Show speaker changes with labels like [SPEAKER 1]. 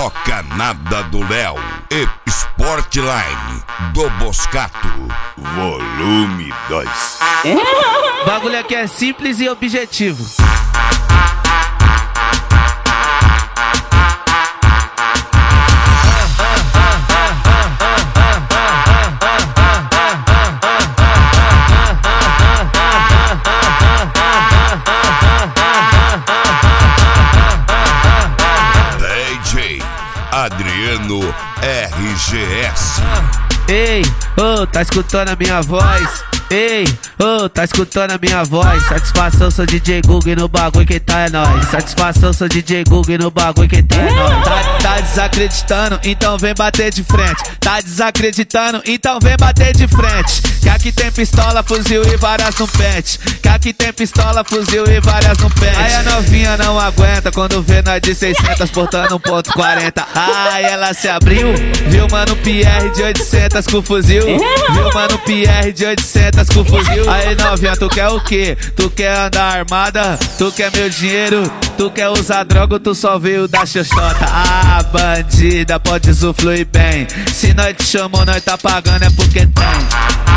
[SPEAKER 1] toca nada do Léo e Sportline do Boscato, volume 2.
[SPEAKER 2] O bagulho aqui é simples e objetivo.
[SPEAKER 1] DJ Adriano RGS.
[SPEAKER 2] Ei, ô, tá escutando a minha voz? Ei, ô, tá escutando a minha voz? Satisfação, sou DJ Google no bagulho, quem tá é nóis. Satisfação, sou DJ Google no bagulho, quem tá é nóis. Tá desacreditando, então vem bater de frente. Tá desacreditando, então vem bater de frente. Que aqui tem pistola, fuzil e várias no pente. Que aqui tem pistola, fuzil e várias no pente. Aí a novinha não aguenta quando vê nós de 600 portando 1.40. Ai, ela se abriu, viu mano PR de 800 com fuzil. Viu mano PR de 800 com fuzil. Aí novinha, tu quer o quê? Tu quer andar armada? Tu quer meu dinheiro? Tu quer usar droga ou tu só veio da xoxota? Ah, bandida, pode usufruir bem. Se nós te chamou, nós tá pagando é porque tem.